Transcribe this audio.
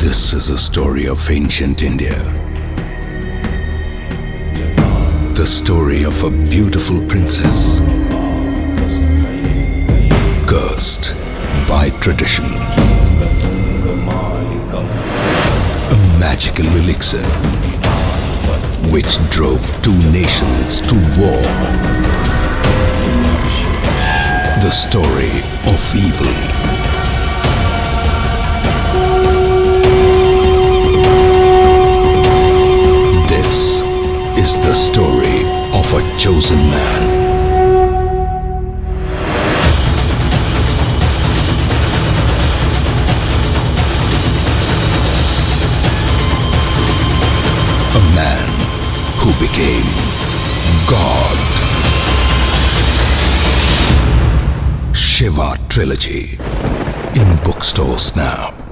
This is a story of ancient India. The story of a beautiful princess cursed by tradition. A magical elixir which drove two nations to war. The story of evil. This is the story of a chosen man. A man who became God. Shiva Trilogy in bookstores now.